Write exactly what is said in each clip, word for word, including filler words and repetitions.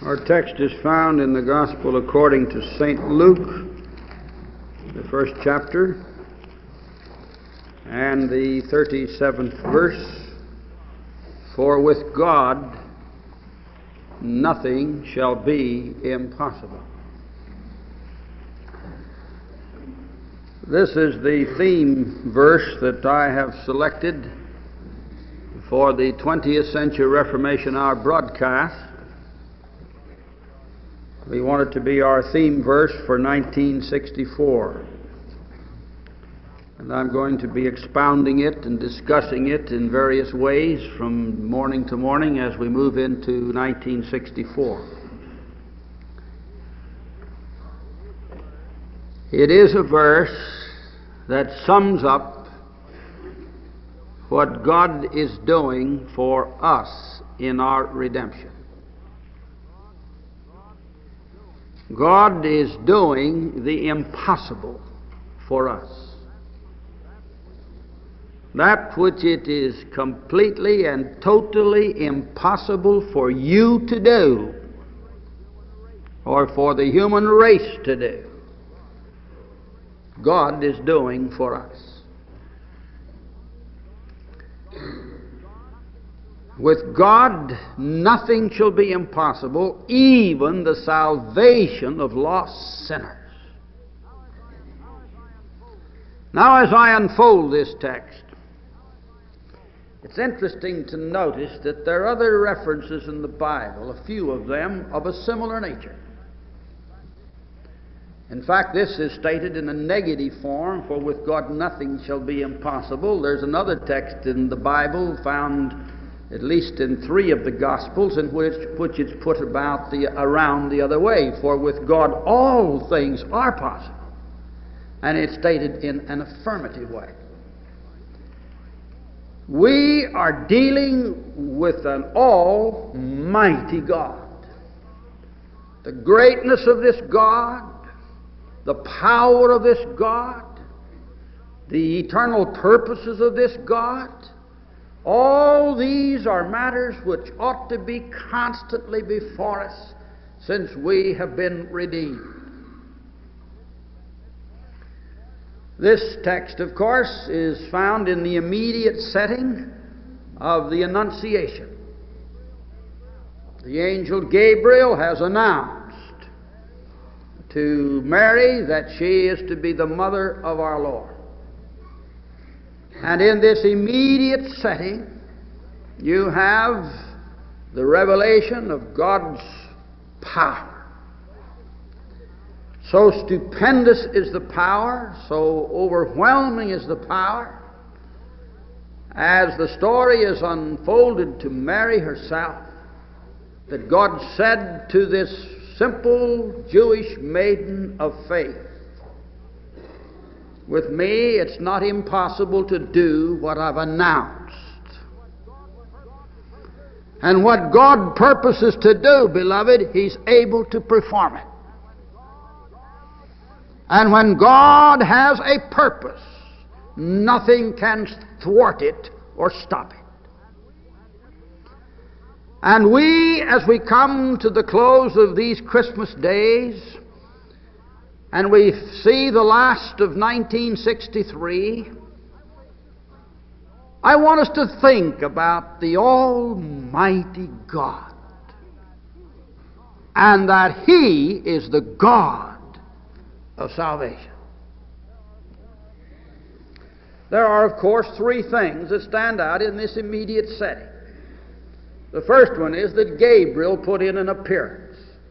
Our text is found in the Gospel according to Saint Luke, the first chapter, and the thirty-seventh verse. For with God nothing shall be impossible. This is the theme verse that I have selected for the twentieth Century Reformation Hour broadcast. We want it to be our theme verse for nineteen sixty-four. And I'm going to be expounding it and discussing it in various ways from morning to morning as we move into nineteen sixty-four. It is a verse that sums up what God is doing for us in our redemption. God is doing the impossible for us. That which it is completely and totally impossible for you to do, or for the human race to do, God is doing for us. With God, nothing shall be impossible, even the salvation of lost sinners. Now, as I unfold this text, it's interesting to notice that there are other references in the Bible, a few of them of a similar nature. In fact, this is stated in a negative form, for with God nothing shall be impossible. There's another text in the Bible found at least in three of the Gospels, in which, which it's put about the around the other way. For with God all things are possible. And it's stated in an affirmative way. We are dealing with an almighty God. The greatness of this God, the power of this God, the eternal purposes of this God, all these are matters which ought to be constantly before us since we have been redeemed. This text, of course, is found in the immediate setting of the Annunciation. The angel Gabriel has announced to Mary that she is to be the mother of our Lord. And in this immediate setting, you have the revelation of God's power. So stupendous is the power, so overwhelming is the power, as the story is unfolded to Mary herself, that God said to this simple Jewish maiden of faith, with me, it's not impossible to do what I've announced. And what God purposes to do, beloved, He's able to perform it. And when God has a purpose, nothing can thwart it or stop it. And we, as we come to the close of these Christmas days, and we see the last of nineteen sixty-three, I want us to think about the Almighty God, and that He is the God of salvation. There are, of course, three things that stand out in this immediate setting. The first one is that Gabriel put in an appearance.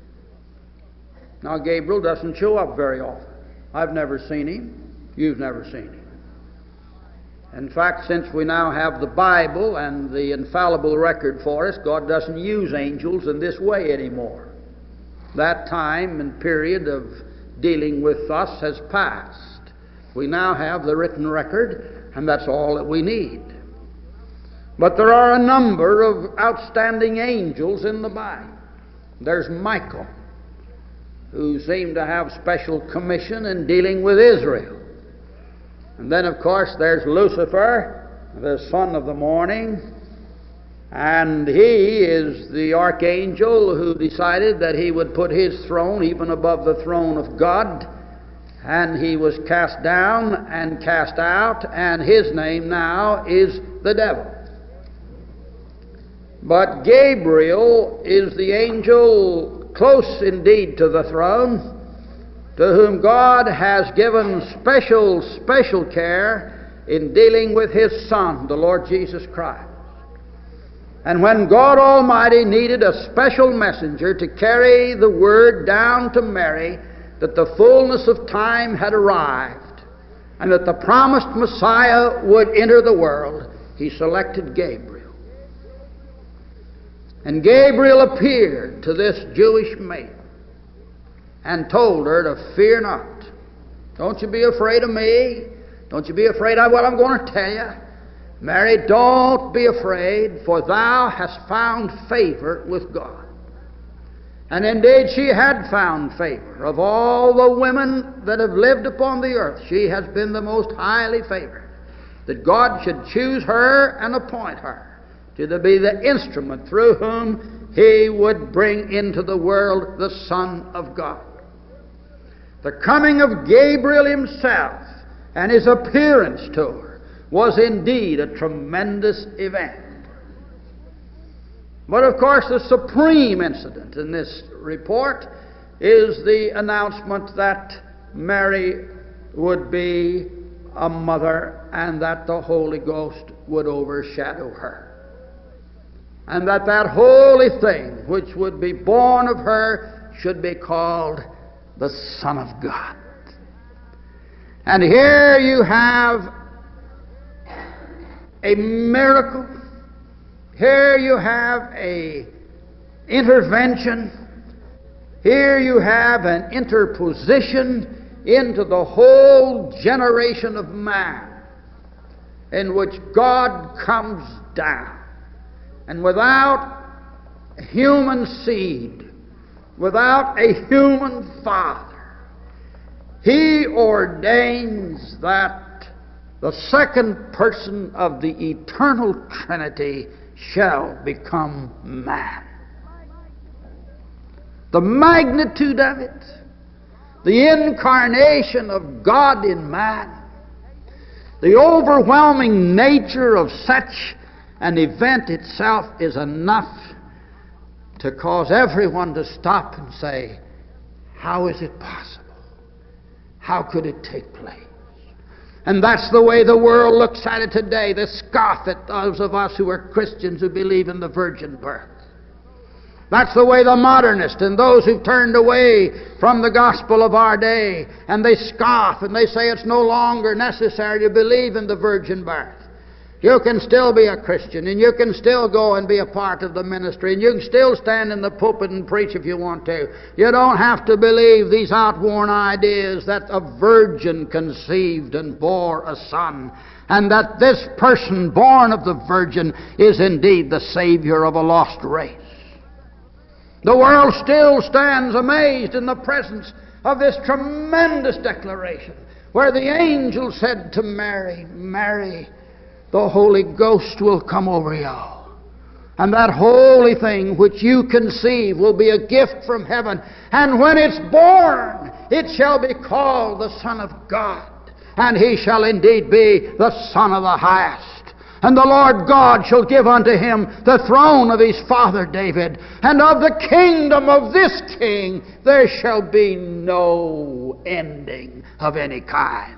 Now, Gabriel doesn't show up very often. I've never seen him. You've never seen him. In fact, since we now have the Bible and the infallible record for us, God doesn't use angels in this way anymore. That time and period of dealing with us has passed. We now have the written record, and that's all that we need. But there are a number of outstanding angels in the Bible. There's Michael, who seemed to have special commission in dealing with Israel. And then, of course, there's Lucifer, the son of the morning, And he is the archangel who decided that he would put his throne even above the throne of God. And he was cast down and cast out, and his name now is the devil. But Gabriel is the angel close indeed to the throne, to whom God has given special, special care in dealing with his Son, the Lord Jesus Christ. And when God Almighty needed a special messenger to carry the word down to Mary that the fullness of time had arrived and that the promised Messiah would enter the world, he selected Gabriel. And Gabriel appeared to this Jewish maiden and told her to fear not. Don't you be afraid of me. Don't you be afraid of what I'm going to tell you. Mary, don't be afraid, for thou hast found favor with God. And indeed she had found favor. Of all the women that have lived upon the earth, she has been the most highly favored. That God should choose her and appoint her to be the instrument through whom he would bring into the world the Son of God. The coming of Gabriel himself and his appearance to her was indeed a tremendous event. But of course the supreme incident in this report is the announcement that Mary would be a mother and that the Holy Ghost would overshadow her. And that that holy thing which would be born of her should be called the Son of God. And here you have a miracle. Here you have a intervention. Here you have an interposition into the whole generation of man in which God comes down. And without human seed, without a human father, he ordains that the second person of the eternal Trinity shall become man. The magnitude of it, the incarnation of God in man, the overwhelming nature of such an event itself is enough to cause everyone to stop and say, how is it possible? How could it take place? And that's the way the world looks at it today. They scoff at those of us who are Christians who believe in the virgin birth. That's the way the modernists and those who've turned away from the gospel of our day, and they scoff and they say it's no longer necessary to believe in the virgin birth. You can still be a Christian, and you can still go and be a part of the ministry, and you can still stand in the pulpit and preach if you want to. You don't have to believe these outworn ideas that a virgin conceived and bore a son, and that this person born of the virgin is indeed the Savior of a lost race. The world still stands amazed in the presence of this tremendous declaration, where the angel said to Mary, Mary, the Holy Ghost will come over you. And that holy thing which you conceive will be a gift from heaven. And when it's born, it shall be called the Son of God. And he shall indeed be the Son of the Highest. And the Lord God shall give unto him the throne of his father David. And of the kingdom of this king there shall be no ending of any kind.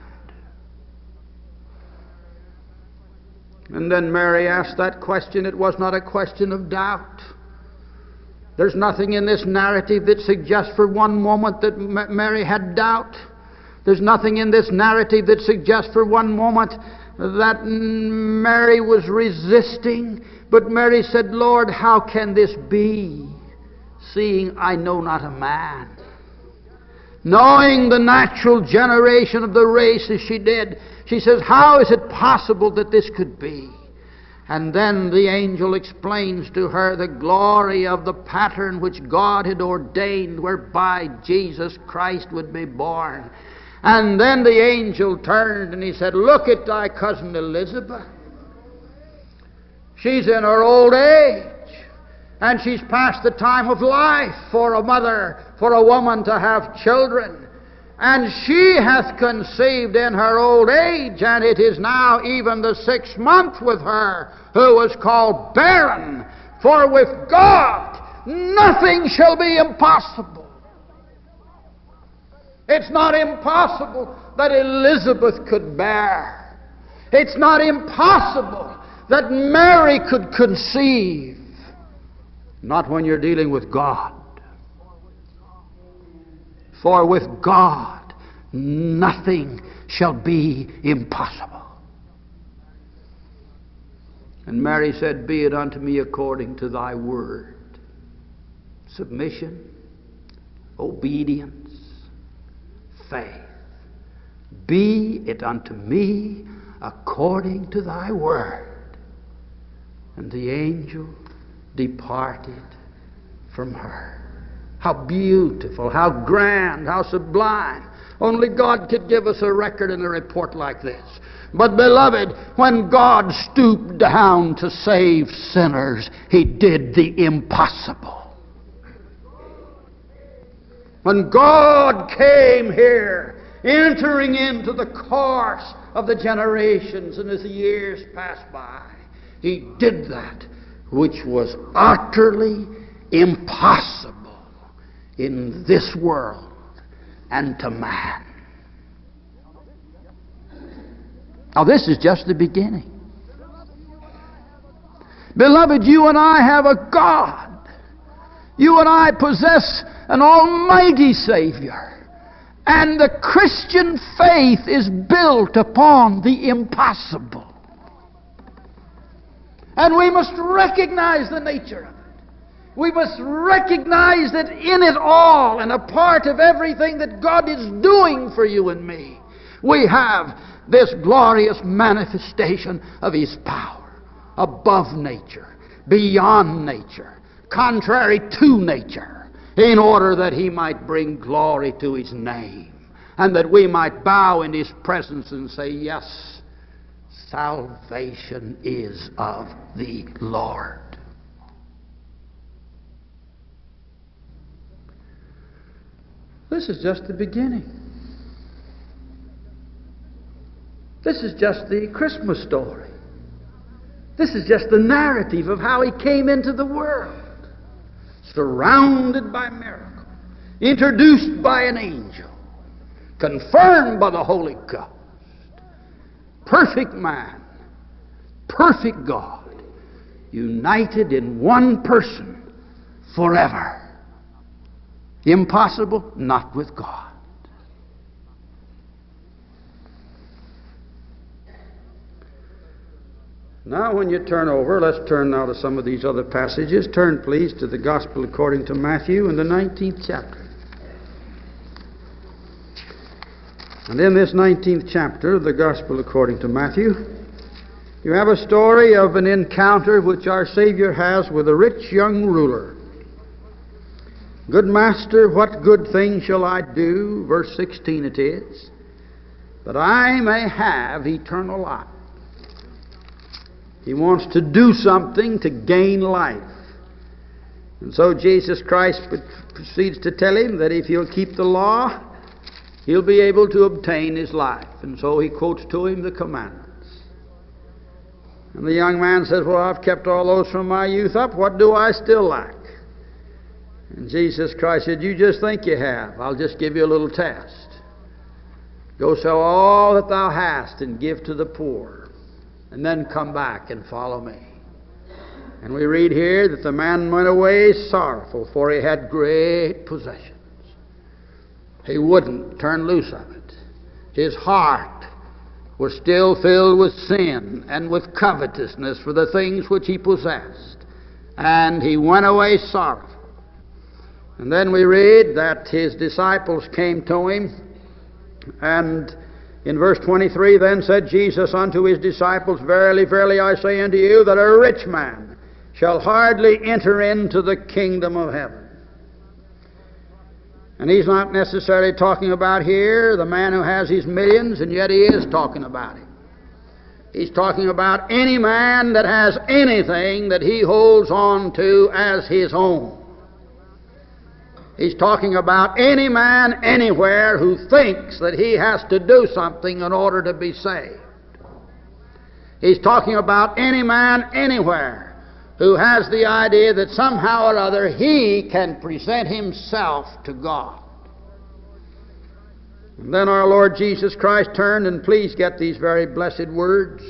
And then Mary asked that question. It was not a question of doubt. There's nothing in this narrative that suggests for one moment that Mary had doubt. There's nothing in this narrative that suggests for one moment that Mary was resisting. But Mary said, Lord, how can this be, seeing I know not a man? Knowing the natural generation of the race as she did, she says, how is it possible that this could be? And then the angel explains to her the glory of the pattern which God had ordained whereby Jesus Christ would be born. And then the angel turned and he said, look at thy cousin Elizabeth. She's in her old age, and she's past the time of life for a mother, for a woman to have children. And she hath conceived in her old age, and it is now even the sixth month with her, who was called barren. For with God nothing shall be impossible. It's not impossible that Elizabeth could bear. It's not impossible that Mary could conceive. Not when you're dealing with God. For with God nothing shall be impossible. And Mary said, be it unto me according to thy word. Submission, obedience, faith. Be it unto me according to thy word. And the angel departed from her. How beautiful, how grand, how sublime. Only God could give us a record and a report like this. But beloved, when God stooped down to save sinners, He did the impossible. When God came here, entering into the course of the generations, and as the years passed by, He did that which was utterly impossible in this world and to man. Now, this is just the beginning. Beloved, you and I have a God. You and I possess an almighty Savior. And the Christian faith is built upon the impossible. And we must recognize the nature of it. We must recognize that in it all, and a part of everything that God is doing for you and me, we have this glorious manifestation of His power, above nature, beyond nature, contrary to nature, in order that He might bring glory to His name, and that we might bow in His presence and say, yes, salvation is of the Lord. This is just the beginning. This is just the Christmas story. This is just the narrative of how He came into the world, surrounded by miracles, introduced by an angel, confirmed by the Holy Ghost. Perfect man, perfect God, united in one person forever. Impossible? Not with God. Now when you turn over, let's turn now to some of these other passages. Turn please to the Gospel according to Matthew in the nineteenth chapter. And in this nineteenth chapter of the Gospel according to Matthew, you have a story of an encounter which our Savior has with a rich young ruler. Good master, what good thing shall I do? Verse sixteen it is. That I may have eternal life. He wants to do something to gain life. And so Jesus Christ proceeds to tell him that if he'll keep the law, he'll be able to obtain his life. And so he quotes to him the commandments. And the young man says, well, I've kept all those from my youth up. What do I still lack? And Jesus Christ said, you just think you have. I'll just give you a little test. Go sell all that thou hast and give to the poor, and then come back and follow me. And we read here that the man went away sorrowful, for he had great possessions. He wouldn't turn loose of it. His heart was still filled with sin and with covetousness for the things which he possessed. And he went away sorrowful. And then we read that his disciples came to him, and in verse twenty-three, then said Jesus unto his disciples, verily, verily, I say unto you, that a rich man shall hardly enter into the kingdom of heaven. And he's not necessarily talking about here the man who has his millions, and yet he is talking about him. He's talking about any man that has anything that he holds on to as his own. He's talking about any man anywhere who thinks that he has to do something in order to be saved. He's talking about any man anywhere who has the idea that somehow or other he can present himself to God. And then our Lord Jesus Christ turned, and please get these very blessed words.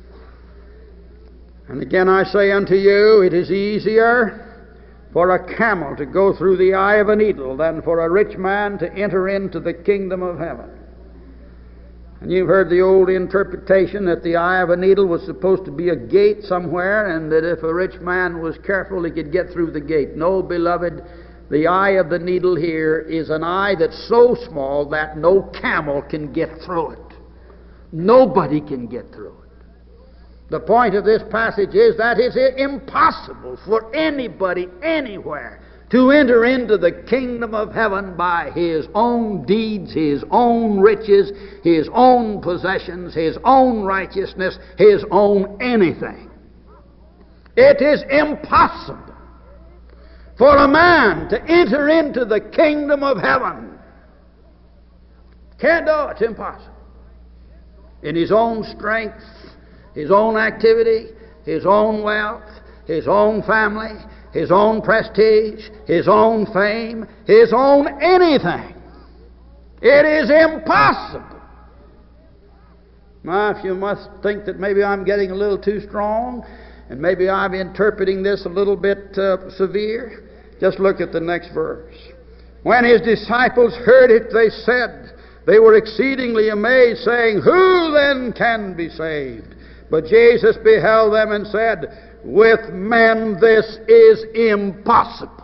And again I say unto you, it is easier for a camel to go through the eye of a needle than for a rich man to enter into the kingdom of heaven. And you've heard the old interpretation that the eye of a needle was supposed to be a gate somewhere, and that if a rich man was careful he could get through the gate. No, beloved, the eye of the needle here is an eye that's so small that no camel can get through it. Nobody can get through it. The point of this passage is that it's impossible for anybody anywhere to enter into the kingdom of heaven by his own deeds, his own riches, his own possessions, his own righteousness, his own anything. It is impossible for a man to enter into the kingdom of heaven. Can't do it. It's impossible. In his own strength, his own activity, his own wealth, his own family, his own prestige, his own fame, his own anything. It is impossible. Now, if you must think that maybe I'm getting a little too strong, and maybe I'm interpreting this a little bit uh, severe, just look at the next verse. When his disciples heard it, they said, they were exceedingly amazed, saying, who then can be saved? But Jesus beheld them and said, with men this is impossible.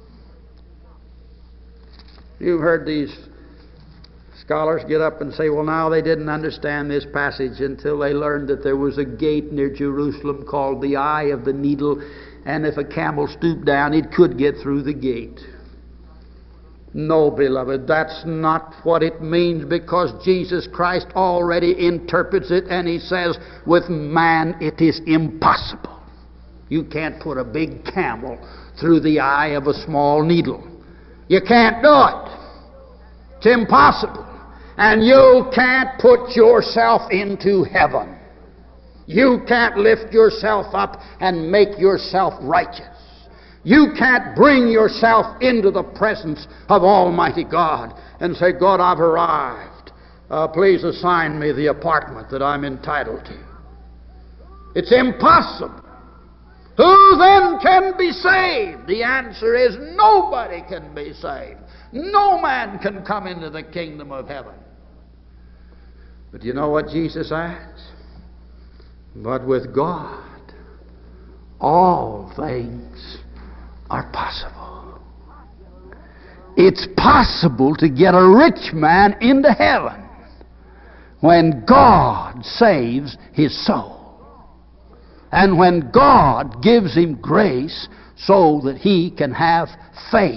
You've heard these scholars get up and say, well, now they didn't understand this passage until they learned that there was a gate near Jerusalem called the Eye of the Needle, and if a camel stooped down, it could get through the gate. No, beloved, that's not what it means, because Jesus Christ already interprets it, and he says, with man it is impossible. You can't put a big camel through the eye of a small needle. You can't do it. It's impossible. And you can't put yourself into heaven. You can't lift yourself up and make yourself righteous. You can't bring yourself into the presence of Almighty God and say, God, I've arrived. Uh, please assign me the apartment that I'm entitled to. It's impossible. Who then can be saved? The answer is nobody can be saved. No man can come into the kingdom of heaven. But you know what Jesus adds? But with God, all things are possible. It's possible to get a rich man into heaven when God saves his soul. And when God gives him grace so that he can have faith.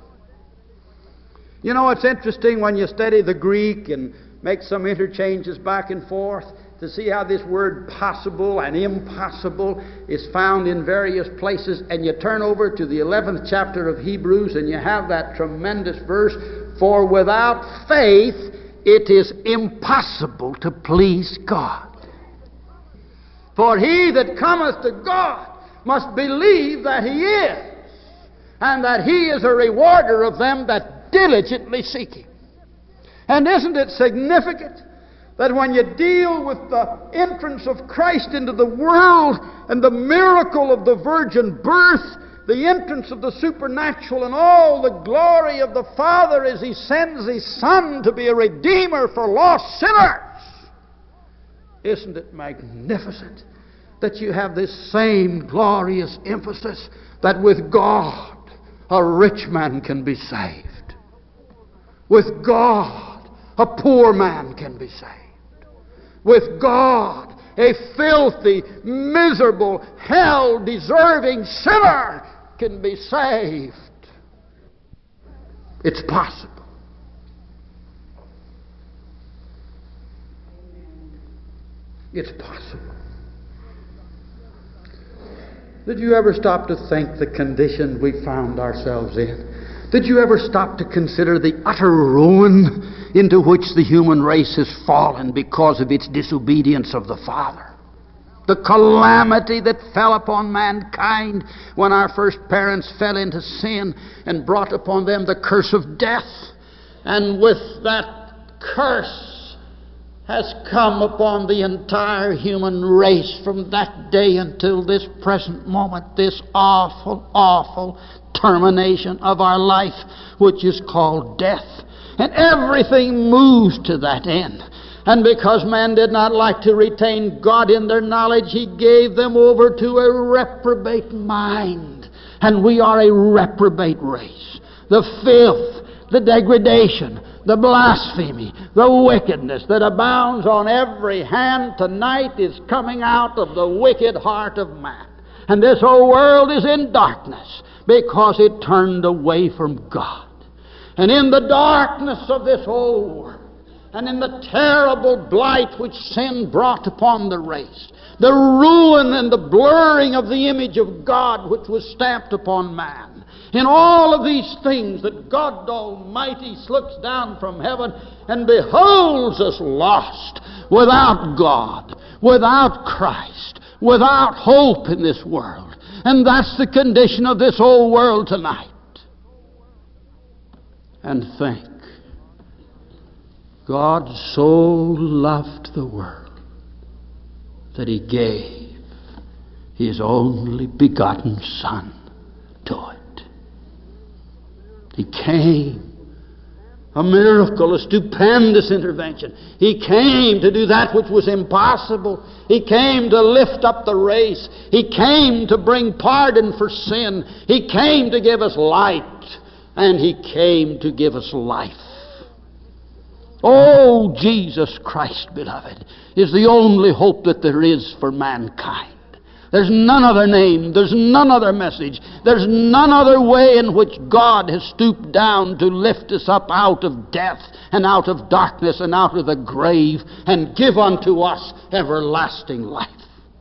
You know, it's interesting when you study the Greek and make some interchanges back and forth to see how this word possible and impossible is found in various places. And you turn over to the eleventh chapter of Hebrews and you have that tremendous verse, for without faith it is impossible to please God. For he that cometh to God must believe that he is, and that he is a rewarder of them that diligently seek him. And isn't it significant that when you deal with the entrance of Christ into the world and the miracle of the virgin birth, the entrance of the supernatural and all the glory of the Father as he sends his Son to be a redeemer for lost sinners, isn't it magnificent that you have this same glorious emphasis that with God a rich man can be saved? With God a poor man can be saved. With God a filthy, miserable, hell-deserving sinner can be saved. It's possible. It's possible. Did you ever stop to think the condition we found ourselves in? Did you ever stop to consider the utter ruin into which the human race has fallen because of its disobedience of the Father? The calamity that fell upon mankind when our first parents fell into sin and brought upon them the curse of death. And with that curse has come upon the entire human race from that day until this present moment, this awful, awful termination of our life, which is called death. And everything moves to that end. And because man did not like to retain God in their knowledge, He gave them over to a reprobate mind. And we are a reprobate race. The filth, the degradation, the blasphemy, the wickedness that abounds on every hand tonight is coming out of the wicked heart of man. And this whole world is in darkness because it turned away from God. And in the darkness of this whole world, and in the terrible blight which sin brought upon the race, the ruin and the blurring of the image of God which was stamped upon man, in all of these things that God Almighty looks down from heaven and beholds us lost, without God, without Christ, without hope in this world. And that's the condition of this whole world tonight. And think, God so loved the world that He gave His only begotten Son to it. He came. A miracle, a stupendous intervention. He came to do that which was impossible. He came to lift up the race. He came to bring pardon for sin. He came to give us light. And He came to give us life. Oh, Jesus Christ, beloved, is the only hope that there is for mankind. There's none other name. There's none other message. There's none other way in which God has stooped down to lift us up out of death and out of darkness and out of the grave and give unto us everlasting life.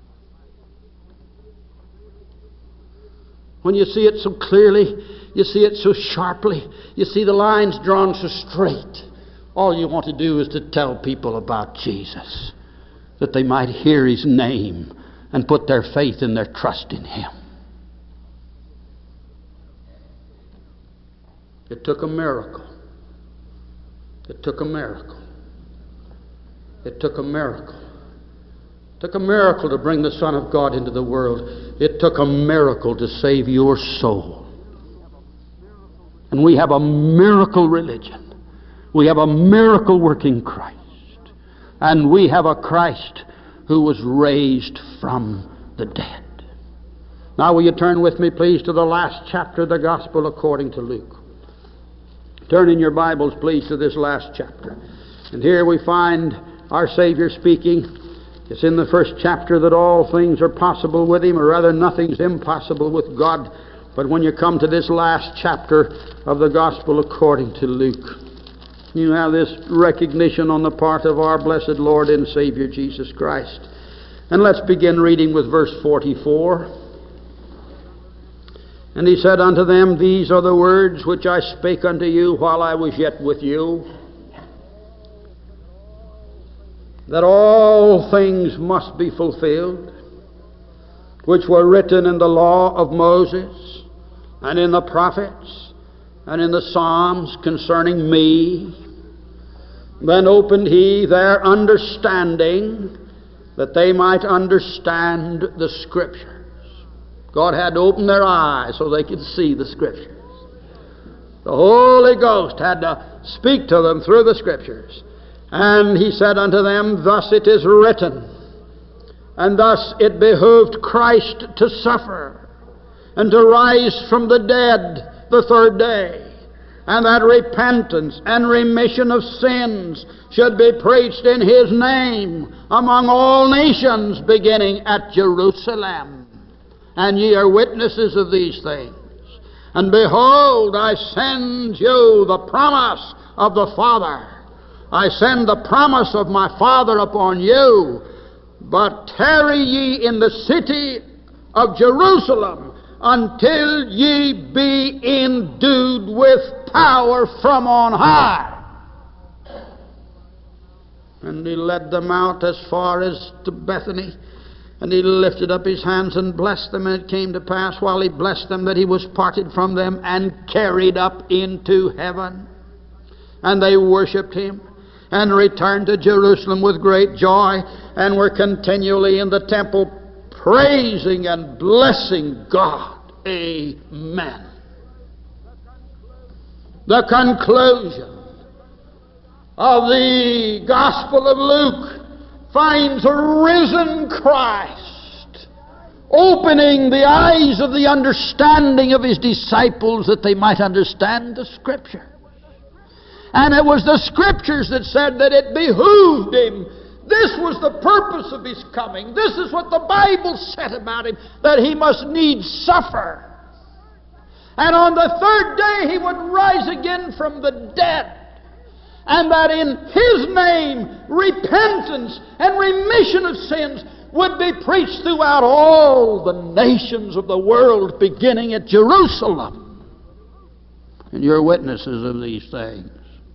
When you see it so clearly, you see it so sharply, you see the lines drawn so straight, all you want to do is to tell people about Jesus, that they might hear His name and put their faith and their trust in Him. It took a miracle. It took a miracle. It took a miracle. It took a miracle to bring the Son of God into the world. It took a miracle to save your soul. And we have a miracle religion. We have a miracle working Christ. And we have a Christ who was raised from the dead. Now will you turn with me, please, to the last chapter of the Gospel according to Luke. Turn in your Bibles, please, to this last chapter. And here we find our Savior speaking. It's in the first chapter that all things are possible with Him, or rather nothing's impossible with God. But when you come to this last chapter of the Gospel according to Luke, you have this recognition on the part of our blessed Lord and Savior Jesus Christ. And let's begin reading with verse forty-four. And He said unto them, These are the words which I spake unto you while I was yet with you, that all things must be fulfilled, which were written in the law of Moses, and in the prophets, and in the Psalms concerning me. Then opened He their understanding, that they might understand the Scriptures. God had to open their eyes so they could see the Scriptures. The Holy Ghost had to speak to them through the Scriptures. And He said unto them, Thus it is written, and thus it behooved Christ to suffer, and to rise from the dead the third day, and that repentance and remission of sins should be preached in His name among all nations, beginning at Jerusalem. And ye are witnesses of these things. And behold, I send you the promise of the Father. I send the promise of my Father upon you. But tarry ye in the city of Jerusalem until ye be endued with power from on high. And he led them out as far as to Bethany, and he lifted up his hands and blessed them. And it came to pass, while he blessed them, that he was parted from them and carried up into heaven. And they worshipped him, and returned to Jerusalem with great joy, and were continually in the temple praising and blessing God. Amen. The conclusion of the Gospel of Luke finds a risen Christ opening the eyes of the understanding of his disciples that they might understand the Scripture. And it was the Scriptures that said that it behooved him. This was the purpose of his coming. This is what the Bible said about him, that he must needs suffer. And on the third day he would rise again from the dead. And that in his name repentance and remission of sins would be preached throughout all the nations of the world, beginning at Jerusalem. And you're witnesses of these things.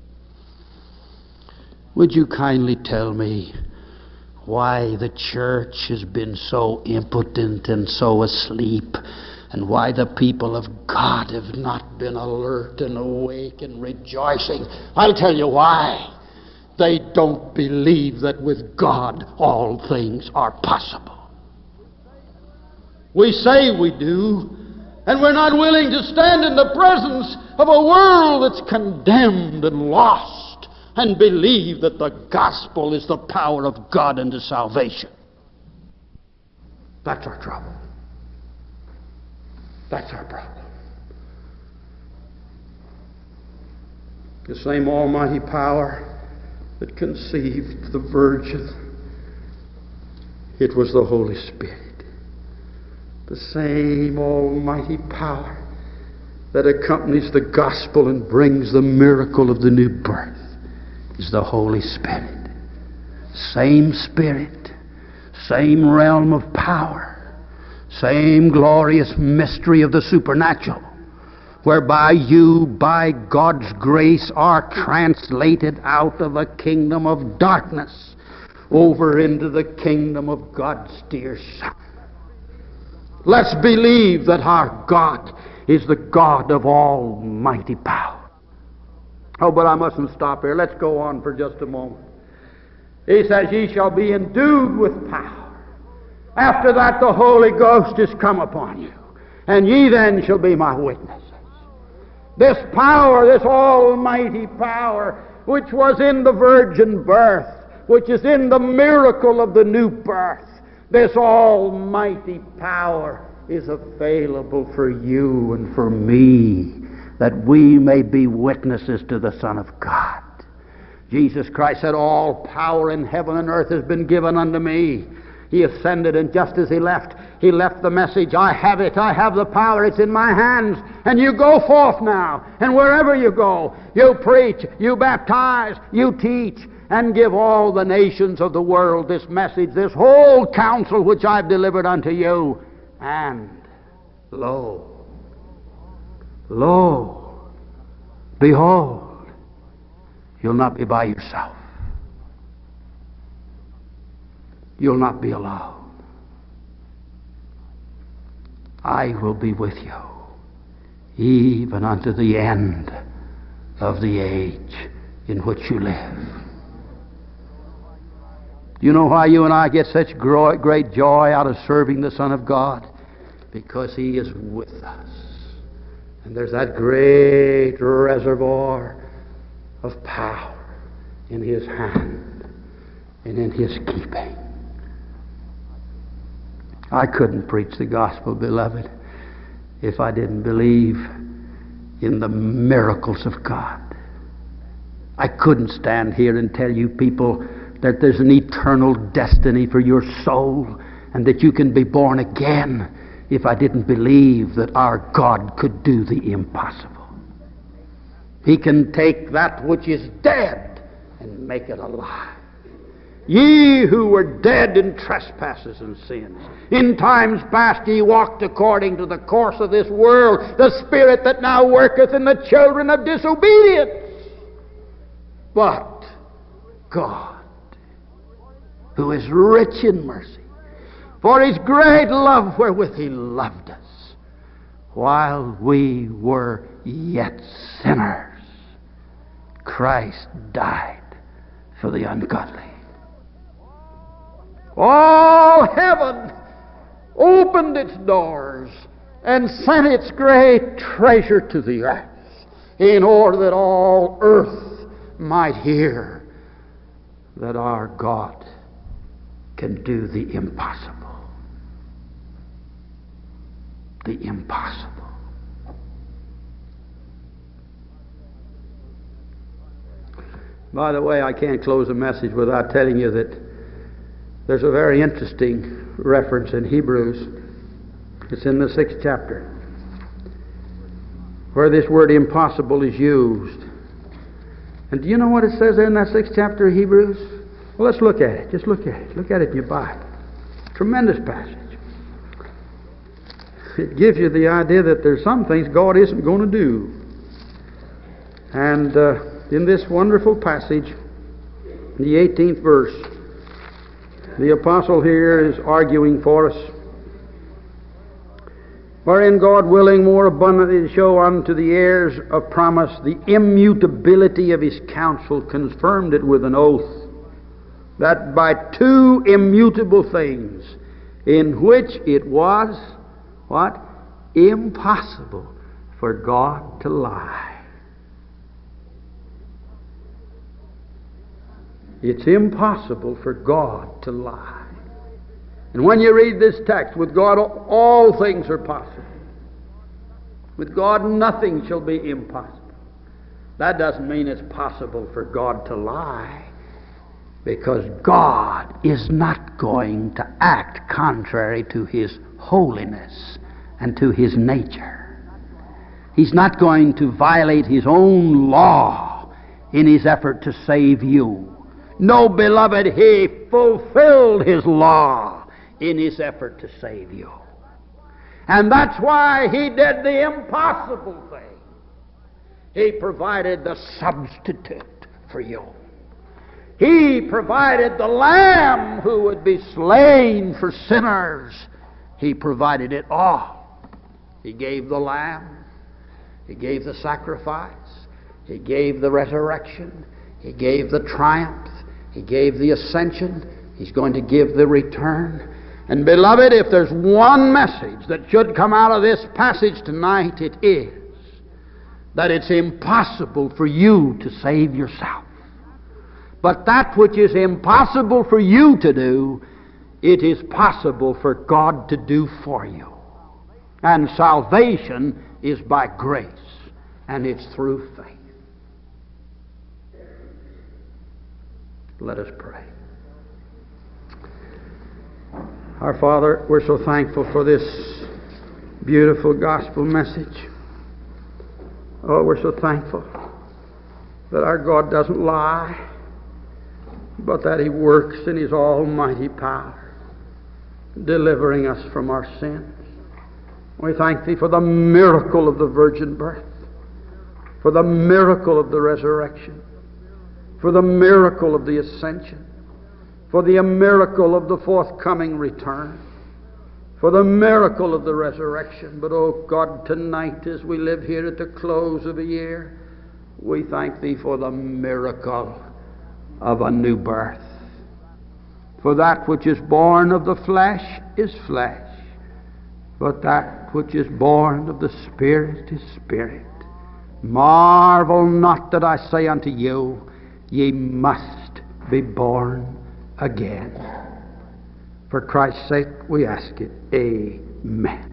Would you kindly tell me why the church has been so impotent and so asleep, and why the people of God have not been alert and awake and rejoicing? I'll tell you why. They don't believe that with God all things are possible. We say we do, and we're not willing to stand in the presence of a world that's condemned and lost, and believe that the gospel is the power of God unto salvation. That's our trouble. That's our problem. The same almighty power that conceived the Virgin, it was the Holy Spirit. The same almighty power that accompanies the gospel and brings the miracle of the new birth is the Holy Spirit. Same Spirit, same realm of power, same glorious mystery of the supernatural, whereby you, by God's grace, are translated out of a kingdom of darkness over into the kingdom of God's dear Son. Let's believe that our God is the God of almighty power. Oh, but I mustn't stop here. Let's go on for just a moment. He says, ye shall be endued with power. After that, the Holy Ghost is come upon you, and ye then shall be my witnesses. This power, this almighty power, which was in the virgin birth, which is in the miracle of the new birth, this almighty power is available for you and for me, that we may be witnesses to the Son of God. Jesus Christ said, all power in heaven and earth has been given unto me. He ascended, and just as he left, he left the message, I have it, I have the power, it's in my hands, and you go forth now, and wherever you go, you preach, you baptize, you teach, and give all the nations of the world this message, this whole counsel which I've delivered unto you. And lo, Lo, behold, you'll not be by yourself. You'll not be alone. I will be with you, even unto the end of the age in which you live. Do you know why you and I get such great joy out of serving the Son of God? Because He is with us. And there's that great reservoir of power in His hand and in His keeping. I couldn't preach the gospel, beloved, if I didn't believe in the miracles of God. I couldn't stand here and tell you people that there's an eternal destiny for your soul and that you can be born again if I didn't believe that our God could do the impossible. He can take that which is dead and make it alive. Ye who were dead in trespasses and sins, in times past ye walked according to the course of this world, the spirit that now worketh in the children of disobedience. But God, who is rich in mercy, for His great love wherewith He loved us, while we were yet sinners, Christ died for the ungodly. All heaven opened its doors and sent its great treasure to the earth, in order that all earth might hear that our God can do the impossible. The impossible. By the way, I can't close a message without telling you that there's a very interesting reference in Hebrews. It's in the sixth chapter, where this word impossible is used. And do you know what it says there in that sixth chapter of Hebrews? Well, let's look at it. Just look at it. Look at it in your Bible. Tremendous passage. It gives you the idea that there's some things God isn't going to do. And uh, in this wonderful passage, the eighteenth verse, the apostle here is arguing for us, wherein God, willing more abundantly to show unto the heirs of promise the immutability of His counsel, confirmed it with an oath, that by two immutable things, in which it was, what? Impossible for God to lie. It's impossible for God to lie. And when you read this text, with God all things are possible. With God nothing shall be impossible. That doesn't mean it's possible for God to lie, because God is not going to act contrary to His holiness and to His nature. He's not going to violate His own law in His effort to save you. No, beloved, He fulfilled His law in His effort to save you. And that's why He did the impossible thing. He provided the substitute for you. He provided the Lamb who would be slain for sinners. He provided it all. He gave the Lamb. He gave the sacrifice. He gave the resurrection. He gave the triumph. He gave the ascension. He's going to give the return. And beloved, if there's one message that should come out of this passage tonight, it is that it's impossible for you to save yourself. But that which is impossible for you to do, it is possible for God to do for you. And salvation is by grace, and it's through faith. Let us pray. Our Father, we're so thankful for this beautiful gospel message. Oh, we're so thankful that our God doesn't lie, but that He works in His almighty power, delivering us from our sins. We thank Thee for the miracle of the virgin birth, for the miracle of the resurrection, for the miracle of the ascension, for the miracle of the forthcoming return, for the miracle of the resurrection. But, oh God, tonight as we live here at the close of a year, we thank Thee for the miracle of a new birth. For that which is born of the flesh is flesh, but that which is born of the Spirit is spirit. Marvel not that I say unto you, ye must be born again. For Christ's sake we ask it. Amen.